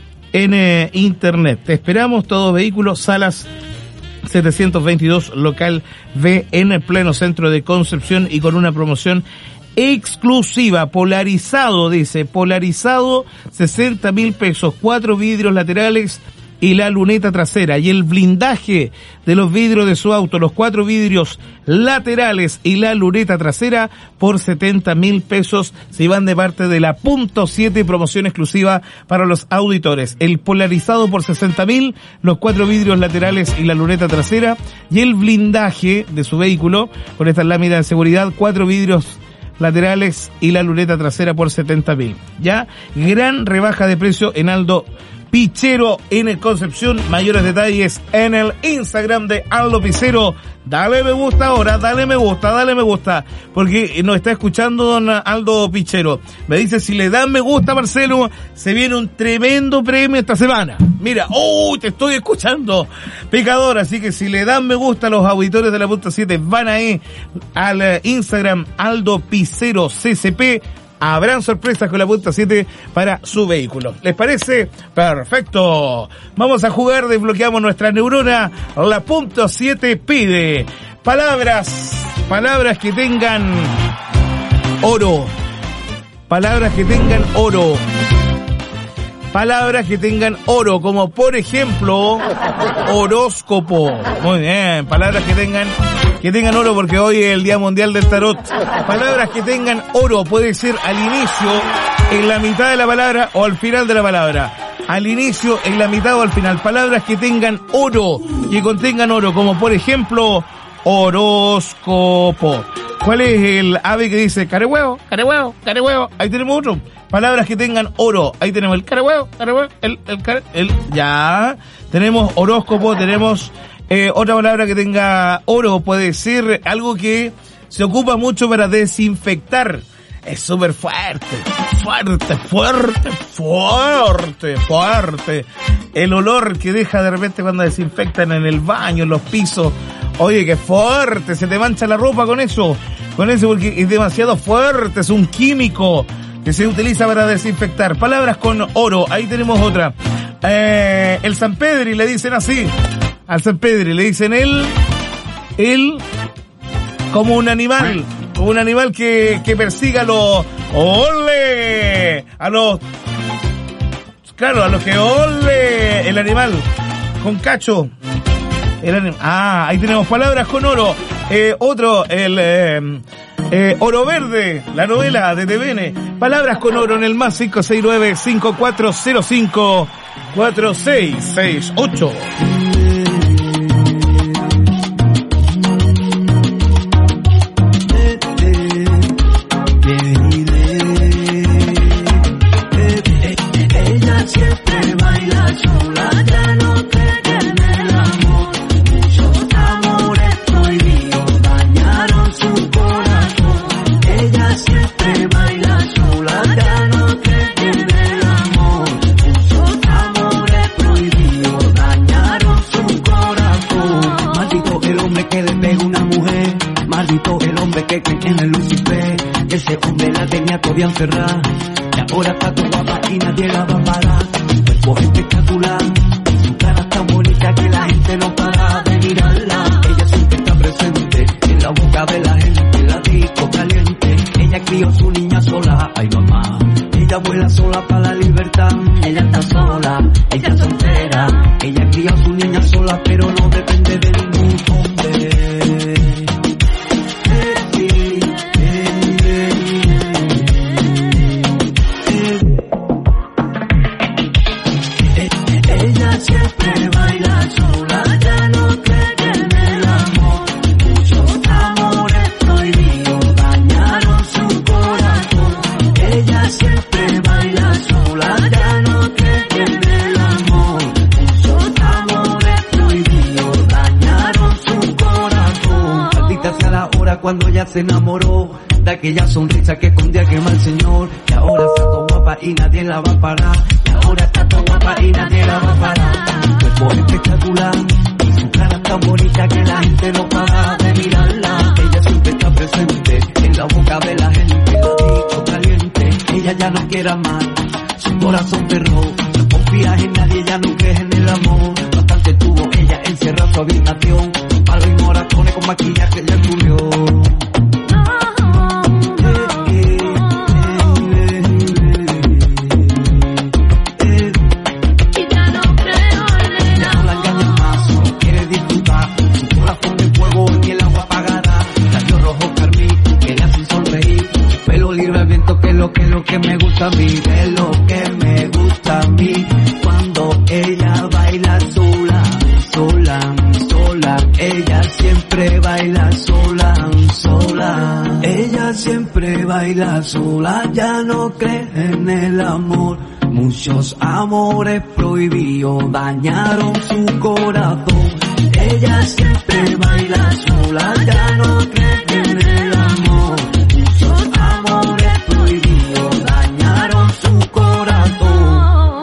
en eh, internet. Te esperamos, todos vehículos, Salas setecientos veintidós, local B en el pleno centro de Concepción y con una promoción exclusiva. Polarizado, dice, polarizado, sesenta mil pesos, cuatro vidrios laterales y la luneta trasera y el blindaje de los vidrios de su auto, los cuatro vidrios laterales y la luneta trasera por setenta mil pesos. Se van de parte de la punto siete, promoción exclusiva para los auditores. El polarizado por sesenta mil, los cuatro vidrios laterales y la luneta trasera y el blindaje de su vehículo con estas láminas de seguridad, cuatro vidrios laterales y la luneta trasera por setenta mil. Ya, gran rebaja de precio en Aldo Pichero en el Concepción. Mayores detalles en el Instagram de Aldo Pichero. Dale me gusta ahora, dale me gusta, dale me gusta, porque nos está escuchando don Aldo Pichero. Me dice, si le dan me gusta, Marcelo, se viene un tremendo premio esta semana. Mira, ¡oh! Te estoy escuchando, pecador. Así que si le dan me gusta a los auditores de la punta siete, van ahí al Instagram Aldo Pichero C C P. Habrán sorpresas con la punta siete para su vehículo. ¿Les parece? Perfecto. Vamos a jugar, desbloqueamos nuestra neurona. La punta siete pide palabras, palabras que tengan oro. Palabras que tengan oro. Palabras que tengan oro, como por ejemplo, horóscopo. Muy bien, palabras que tengan que tengan oro, porque hoy es el Día Mundial del Tarot. Palabras que tengan oro, puede ser al inicio, en la mitad de la palabra o al final de la palabra. Al inicio, en la mitad o al final. Palabras que tengan oro, que contengan oro, como por ejemplo, horóscopo. ¿Cuál es el ave que dice carehuevo, carehuevo, carehuevo? Ahí tenemos otro. Palabras que tengan oro. Ahí tenemos el carehuevo, carehuevo, el, el, el, el, ya. Tenemos horóscopo, tenemos eh, otra palabra que tenga oro. Puede ser algo que se ocupa mucho para desinfectar. Es súper fuerte, fuerte, fuerte, fuerte, fuerte. El olor que deja de repente cuando desinfectan en el baño, en los pisos. Oye, qué fuerte, se te mancha la ropa con eso. Con eso porque es demasiado fuerte, es un químico que se utiliza para desinfectar. Palabras con oro, ahí tenemos otra. Eh, el San Pedri le dicen así. Al San Pedri le dicen él, él como un animal. Como un animal que, que persiga a los... ¡Ole! A los... Claro, a los que... ¡Ole! El animal. Con cacho. El anim... Ah, ahí tenemos palabras con oro. Eh, otro, el... Eh, eh, Oro Verde, la novela de T V N. Palabras con oro en el más cinco seis nueve, cinco cuatro cero cinco, cuatro seis seis ocho. Encerrada y ahora está toda guapa y nadie la va a parar. Su cuerpo es espectacular, su cara es tan bonita que la gente no para de mirarla. Ella siempre está presente en la boca de la gente, la disco caliente. Ella crió su niña sola, ay mamá. Ella vuela sola para la libertad. Ella está sola, ella es soltera. Ella crió a su niña sola, pero no depende de ningún hombre. Ella siempre baila sola, ya no cree en el amor. Muchos amores prohibidos dañaron su corazón. Ella siempre baila sola, ya no cree en el amor. Muchos amores prohibidos dañaron su corazón. Maldita sea la hora cuando ella se enamoró de aquella sonrisa que escondía que mal señor. Y ahora está todo guapa y nadie la va a parar. Y ahora está todo guapa y nadie la va a parar. Su cuerpo es espectacular y su cara tan bonita que la gente no para de mirarla. Ella siempre está presente en la boca de la gente, la dicho caliente. Ella ya no quiere amar, su corazón cerró. No confía en nadie, ya no cree en el amor. Bastante tuvo ella encerrada en su habitación, con palo y moratones con maquillaje ya cubrió. Que lo que lo que me gusta a mí, de lo que me gusta a mí, cuando ella baila sola, sola, sola, ella siempre baila sola, sola, ella siempre baila sola, ya no cree en el amor, muchos amores prohibidos dañaron su corazón, ella siempre baila sola, ya no cree en el amor, muchos amores prohibidos dañaron su corazón.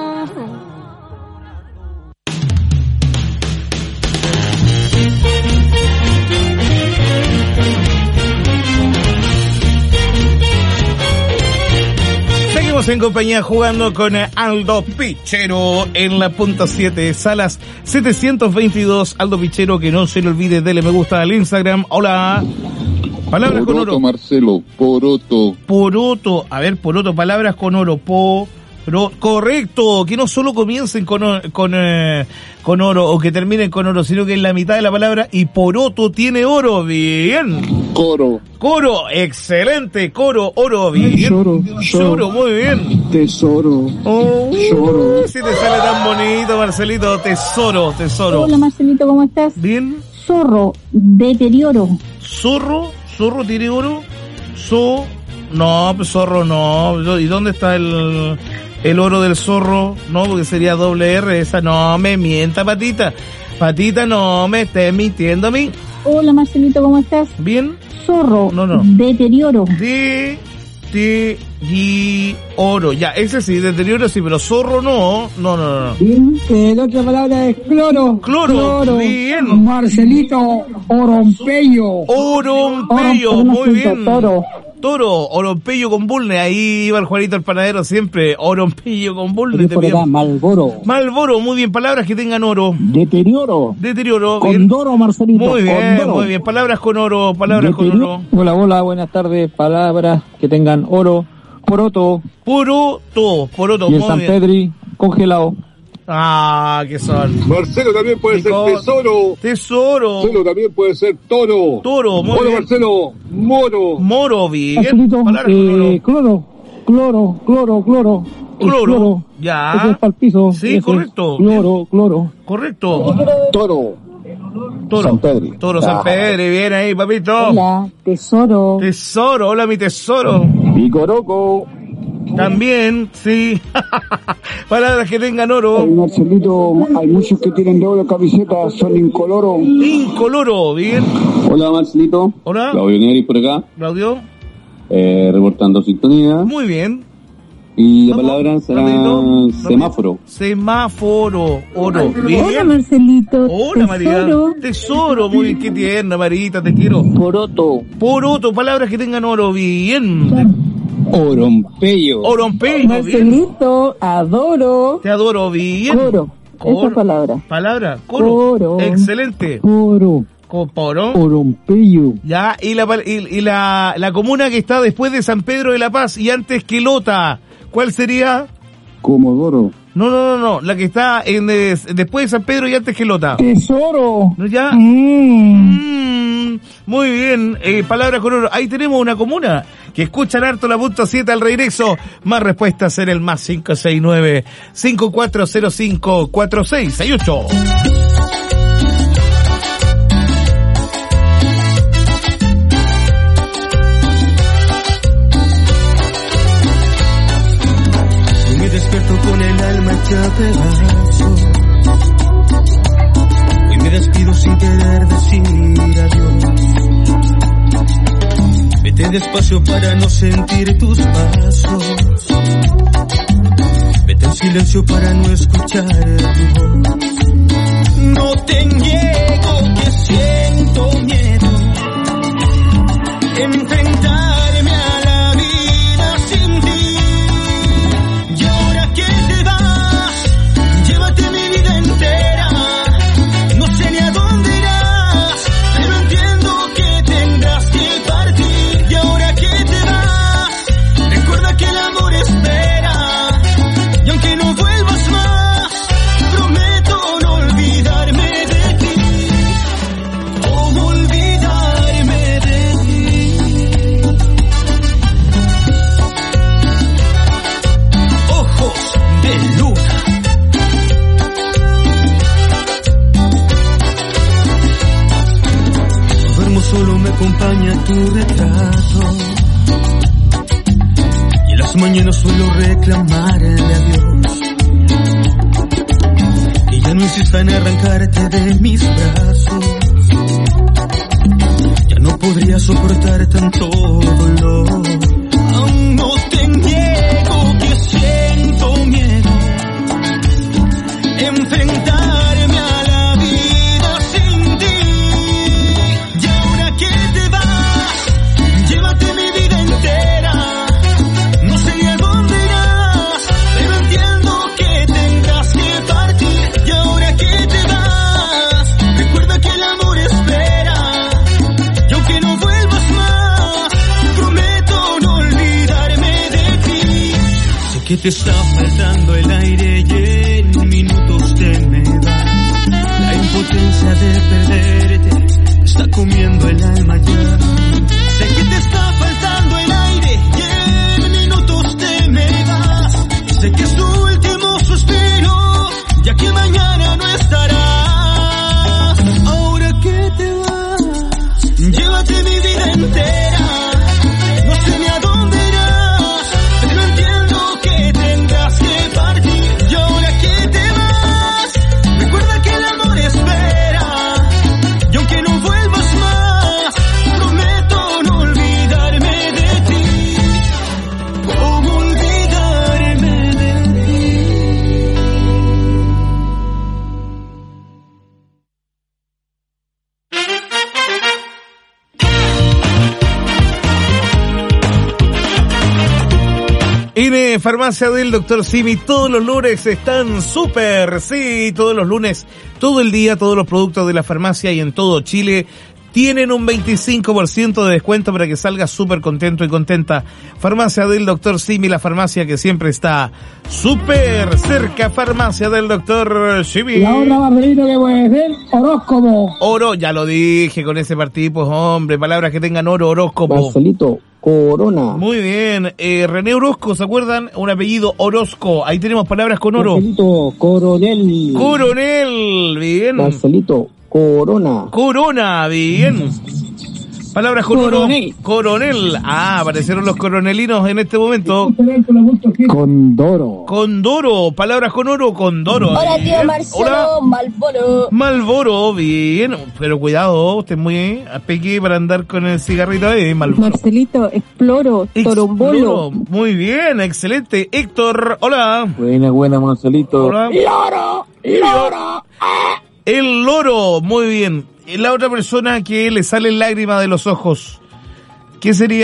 Seguimos en compañía jugando con Aldo Pichero en la punta siete, salas setecientos veintidós. Aldo Pichero, que no se le olvide, dele me gusta al Instagram. Hola. Palabras poroto, con oro. Marcelo, poroto. Poroto, a ver, poroto, palabras con oro. Po, ro, correcto, que no solo comiencen con, con, eh, con oro o que terminen con oro, sino que en la mitad de la palabra y poroto tiene oro. Bien. Coro. Coro, excelente. Coro, oro, bien. Lloro, Lloro, muy bien. Tesoro. Oh, Lloro. si te sale tan bonito, Marcelito. Tesoro, tesoro. Hola Marcelito, ¿cómo estás? Bien. Zorro, deterioro. Zorro, zorro tiene oro. So, no, pues zorro no. ¿Y dónde está el, el oro del zorro? No, porque sería doble R. Esa no me mienta, Patita. Patita, no me estés mintiendo a mí. Hola Marcelito, ¿cómo estás? Bien. Zorro, no, no. deterioro. De, de, de, oro. Ya, ese sí, deterioro sí, pero zorro no. No, no, no. Bien, eh, la otra palabra es cloro. Cloro, cloro. Bien. Marcelito, orompeyo. Orompeyo, Oro, muy bien. Toro. Toro, Orompello con Bulne, ahí iba el Juanito el panadero siempre, Orompello con Bulne. Por acá, Malboro. Malboro, muy bien, palabras que tengan oro. Deterioro. Deterioro. Condoro, Marcelito. Muy bien, Condoro. muy bien, palabras con oro, palabras Deterioro. con oro. Hola, hola, buenas tardes, palabras que tengan oro. Poroto. Poroto, poroto, y el muy San bien. Pedri, congelado. Ah, que son. Marcelo también puede Nico, ser tesoro. Tesoro. Marcelo también puede ser toro. Toro, muy Hola, bien. Marcelo, moro. Moro, bien. Marcelito, Palabras eh, con oro. cloro, cloro, cloro, cloro. El Cloro, cloro. ya. Ese es para el piso. Sí, ese es correcto. Cloro, cloro. Correcto. Toro. Toro. San Pedri. Toro San Ah. Pedri, bien ahí, papito. Hola, tesoro. Tesoro, hola mi tesoro. Picoroco. También, sí. Palabras que tengan Ay, oro. Marcelito, hay muchos que tienen doble camiseta, son incoloro. Incoloro, bien. Hola Marcelito. Hola. Claudio Neri por acá, Claudio. eh, reportando sintonía. Muy bien. Y la ¿Cómo? palabra será Rapidito, semáforo. Semáforo, oro. Bien. Hola Marcelito. Hola, María. tesoro. Tesoro, muy bien, qué tierna, Marita, te quiero. Poroto. Poroto, palabras que tengan oro, bien. Orompeyo. Orompeyo. Marcelito, adoro. Te adoro, bien. Coro. Coro. Esa palabra. Palabra, coro. Coro. Excelente. Coro. Coporo. Orompeyo. Ya, y la y, y la, la comuna que está después de San Pedro de la Paz y antes que Lota, ¿cuál sería? Comodoro. No, no, no, no, la que está en des, después de San Pedro y antes que Lota. Tesoro. ¿No ya? Mm. Mm, muy bien, eh, palabra con oro. Ahí tenemos una comuna que escuchan harto la punto siete al regreso. Más respuestas en el más cinco seis nueve, cinco cuatro cero cinco, cuatro seis seis ocho. Con el alma hecha pedazos. Hoy me despido sin querer decir adiós. Vete despacio para no sentir tus pasos. Vete en silencio para no escuchar tu voz. No te niego que siento miedo. Enfrentarme a la vida sin ti. Solo me acompaña tu retrato y en las mañanas suelo reclamarle a Dios que ya no insista en arrancarte de mis brazos. Ya no podría soportar tanto dolor. Aún no te niego que siento miedo. Enfrentarme a la vida sin ti. Llévate mi vida entera. No sé ni a dónde irás, pero entiendo que tendrás que partir. Y ahora que te vas, recuerda que el amor espera. Y aunque no vuelvas más, prometo no olvidarme de ti. Sé que te está faltando el aire y en minutos te me da. La impotencia de perderte está comiendo el alma ya. Sé que te está faltando el aire y en minutos te me vas. Sé que es tu último suspiro, ya que mañana no estarás. Ahora que te vas, llévate mi vida entera. No sé ni a dónde irás, pero entiendo que tendrás que partir. Y ahora que te vas, recuerda que el amor espera. Y aunque no vuelvas más, prometo no olvidarme de ti. ¿Cómo olvidarme de ti? En Farmacia del Doctor Simi todos los lunes están súper, sí, todos los lunes, todo el día, todos los productos de la farmacia y en todo Chile tienen un veinticinco por ciento de descuento para que salgas súper contento y contenta. Farmacia del Doctor Simi, la farmacia que siempre está súper cerca. Farmacia del Doctor Simi. La otra, Marcelito, que puede ser horóscopo. Oro, ya lo dije con ese partido, pues hombre, palabras que tengan oro, horóscopo. Marcelito, Corona. Muy bien, eh, René Orozco, ¿se acuerdan? Un apellido Orozco, ahí tenemos palabras con oro. Marcelito, Coronel. Coronel, bien. Marcelito, Corona. Corona, bien. Palabras con Coronel. oro. Coronel. Ah, aparecieron los coronelinos en este momento. Condoro. Condoro. Palabras con oro, Condoro. Hola, bien. tío Marcelo. Hola. Malboro. Malboro, bien. Pero cuidado, usted es muy peque para andar con el cigarrito ahí, Malboro. Marcelito, Exploro, Torombolo. Muy bien, excelente. Héctor, hola. Buena, buena, Marcelito. Hola. Loro, loro. El loro, muy bien. La otra persona que le salen lágrimas de los ojos, ¿qué sería?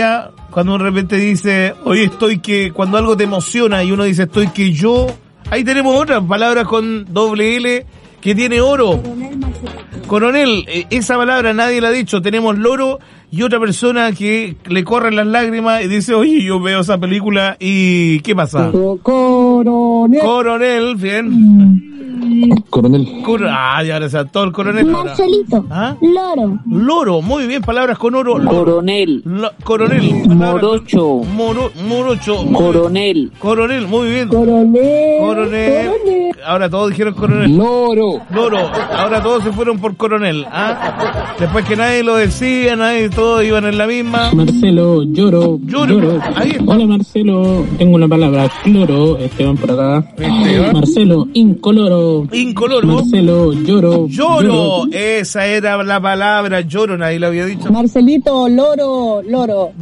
Cuando de repente dice, hoy estoy que, cuando algo te emociona y uno dice estoy que yo, ahí tenemos otra palabra con doble L que tiene oro. Coronel, eh, esa palabra nadie la ha dicho, tenemos loro y otra persona que le corren las lágrimas y dice, oye, yo veo esa película y ¿qué pasa? Coronel. Coronel, bien. Coronel. Cor- ah, ya ahora se todo el coronel. Marcelito. ¿Ah? Loro. Loro, muy bien, palabras con oro. Loro. Coronel. Lo- coronel. Morocho. Moro, morocho. Coronel. Coronel, muy bien. Coronel. Coronel. Coronel. Ahora todos dijeron coronel. Loro. Loro. Ahora todos se fueron por coronel. ¿Ah? Después que nadie lo decía, nadie, todos iban en la misma. Marcelo, lloro, Lloro. lloro. Ahí está. Hola Marcelo, tengo una palabra, cloro, Esteban por acá. Esteban. Marcelo, incoloro. Incoloro. Marcelo, lloro. Lloro. Esa era la palabra, lloro, nadie lo había dicho. Marcelito, loro, loro.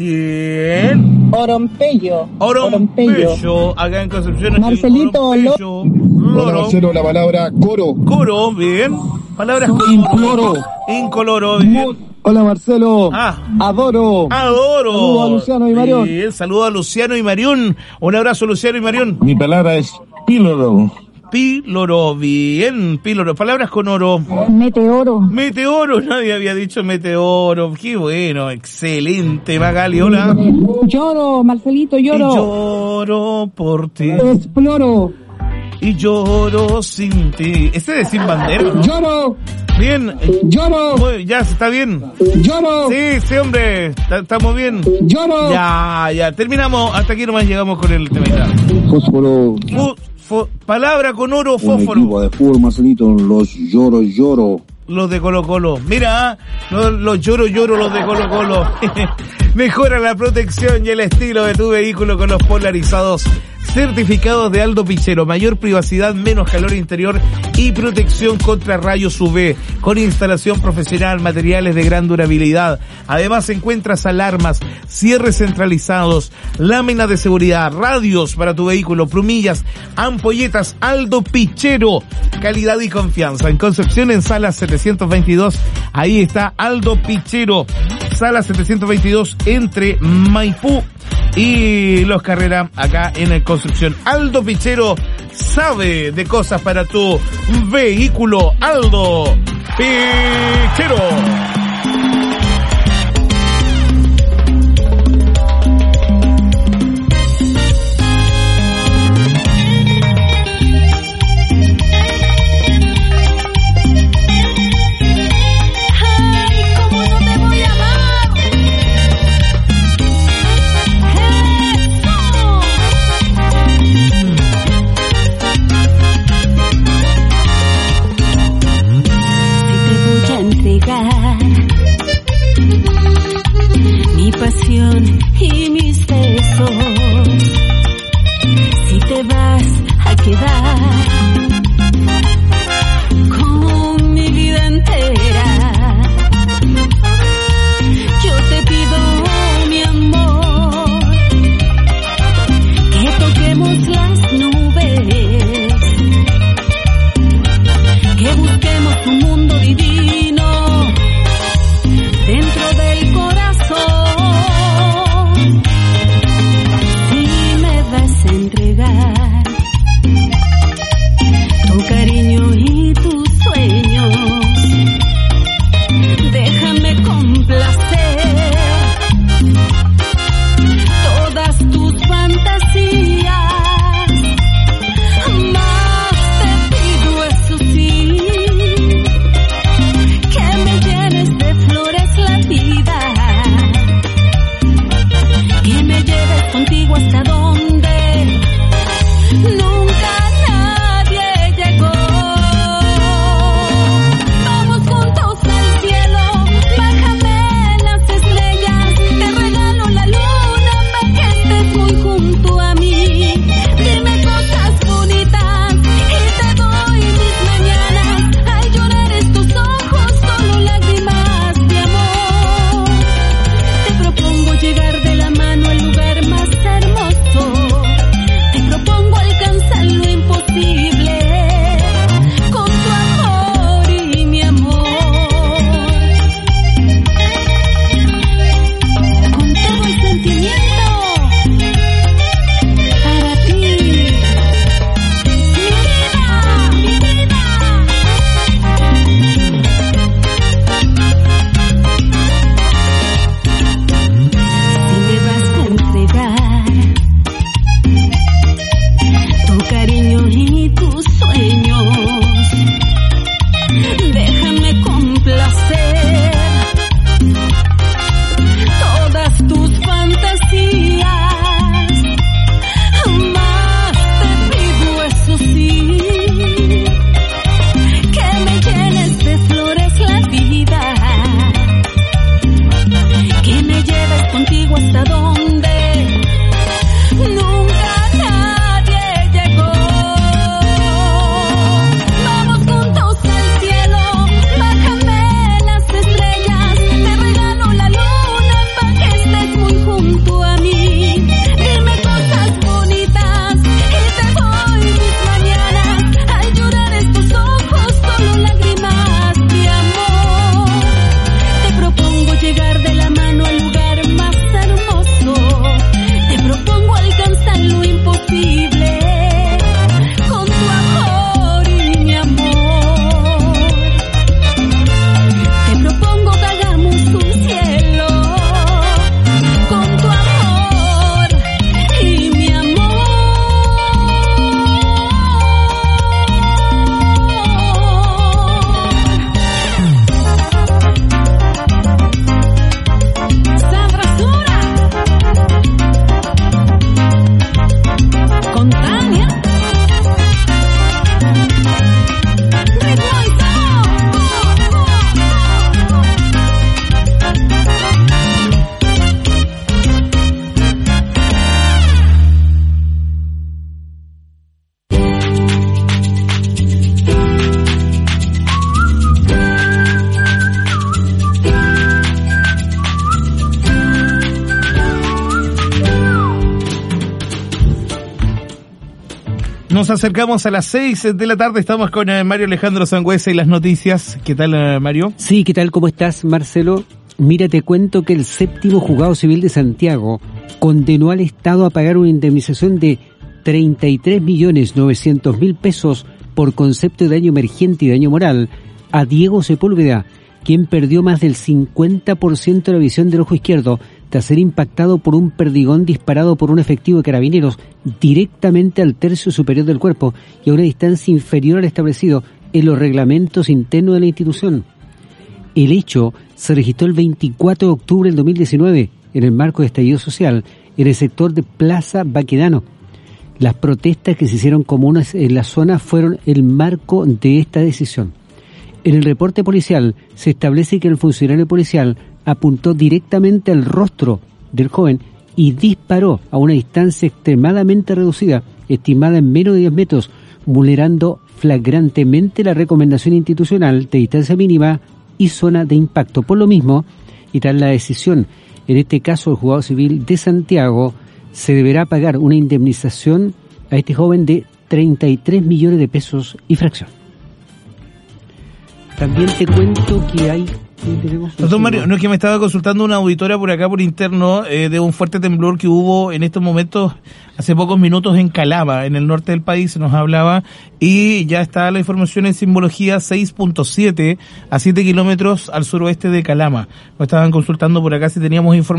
Bien. Orompeyo. Orompeyo. Acá en Concepción. Marcelito, Orompeyo. Hola Loro. Marcelo, la palabra coro. Coro, bien. Palabras con Incoloro. Incoloro, bien. Hola Marcelo. Ah. Adoro. Adoro. Saludos a Luciano y Marión. Bien, saludo a Luciano y Marión. Un abrazo, Luciano y Marión. Mi palabra es píloro. Píloro, bien, píloro. Palabras con oro. Meteoro. Meteoro, nadie había dicho meteoro. Qué bueno, excelente, Magali, hola. Lloro, Marcelito, Y lloro. lloro por ti. Exploro. Y lloro sin ti. Ese es sin bandera, ¿no? Lloro. Bien. Lloro. Muy- ya, está bien. Lloro. Sí, sí, hombre. Está- Estamos bien. Lloro. Ya, ya. Terminamos. Hasta aquí nomás llegamos con el temita. Fósforo. Fu- fo- palabra con oro, Un fósforo. equipo de fútbol, Marcelito. Los lloro, lloro. Los de Colo Colo. Mira, los, los lloro lloro los de Colo Colo. Mejora la protección y el estilo de tu vehículo con los polarizados certificados de Aldo Pichero. Mayor privacidad, menos calor interior y protección contra rayos U V. Con instalación profesional, materiales de gran durabilidad. Además encuentras alarmas, cierres centralizados, láminas de seguridad, radios para tu vehículo, plumillas, ampolletas. Aldo Pichero. Calidad y confianza. En Concepción, en sala setecientos veintidós. Ahí está Aldo Pichero. Sala setecientos veintidós entre Maipú y Los Carrera, acá en el Concepción. Aldo Pichero sabe de cosas para tu vehículo. Aldo Pichero. Entregar Nos acercamos a las seis de la tarde, estamos con eh, Mario Alejandro Sangüesa y las noticias. ¿Qué tal, eh, Mario? Sí, ¿qué tal? ¿Cómo estás, Marcelo? Mira, te cuento que el séptimo juzgado civil de Santiago condenó al Estado a pagar una indemnización de treinta y tres millones novecientos mil pesos por concepto de daño emergente y daño moral a Diego Sepúlveda, quien perdió más del cincuenta por ciento de la visión del ojo izquierdo tras ser impactado por un perdigón disparado por un efectivo de carabineros directamente al tercio superior del cuerpo y a una distancia inferior al establecido en los reglamentos internos de la institución. El hecho se registró el veinticuatro de octubre del dos mil diecinueve en el marco de estallido social en el sector de Plaza Baquedano. Las protestas que se hicieron comunes en la zona fueron el marco de esta decisión. En el reporte policial se establece que el funcionario policial apuntó directamente al rostro del joven y disparó a una distancia extremadamente reducida, estimada en menos de diez metros, vulnerando flagrantemente la recomendación institucional de distancia mínima y zona de impacto. Por lo mismo, y tras la decisión, en este caso el juzgado civil de Santiago, se deberá pagar una indemnización a este joven de treinta y tres millones de pesos y fracción. También te cuento que hay... Doctor Mario, no es que me estaba consultando una auditora por acá por interno eh, de un fuerte temblor que hubo en estos momentos, hace pocos minutos en Calama, en el norte del país, nos hablaba, y ya está la información en simbología seis punto siete a siete kilómetros al suroeste de Calama. Nos estaban consultando por acá si teníamos información.